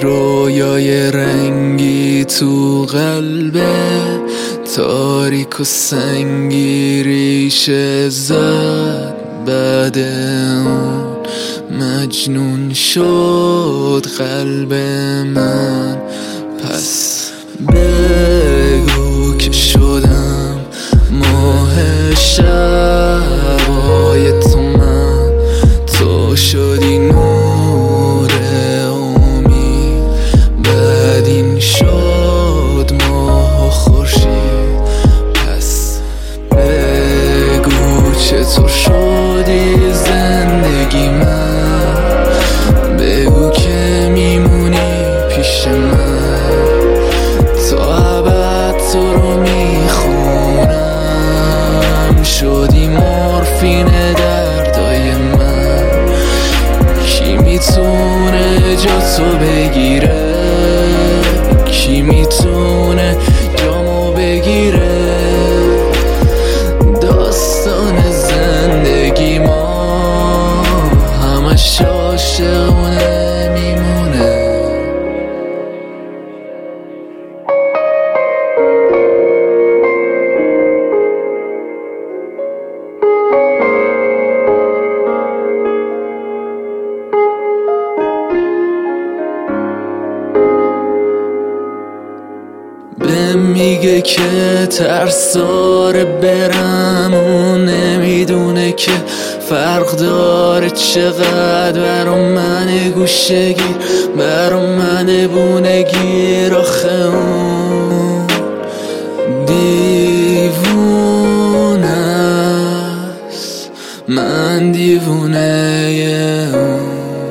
رویای رنگی تو قلبه، تاریک و سنگی ریشه زد. بعد اون مجنون شد قلب من. پس بگو که شدم ماه شبای تو، من تو شدی نور امید. بعد این شد ماه و خورشید. پس بگو چطور شدی زندگی من، بگو که میمونی پیش من تا ابد تو رو میخونم. شدی مورفین دردای من، کی میتونه جا تو بگیره؟ کی میتونه جامو بگیره؟ داستان زندگی ما همش عاشقونه میمونه. به میگه که ترساره برم، اون نمیدونه که فرق داره چقدر. برا من گوشه گیر، برا من بونه گیر. آخه اون دیوونه است، من دیوونه اون.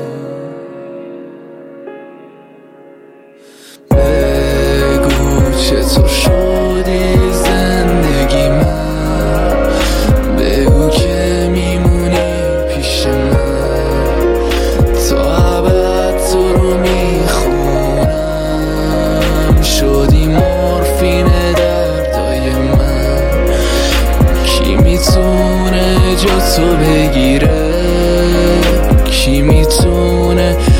چطور شدی زندگی من، بگو که میمونی پیش من تا ابد تو رو میخونم. شدی مورفین دردای من، کی میتونه جا تو بگیره؟ کی میتونه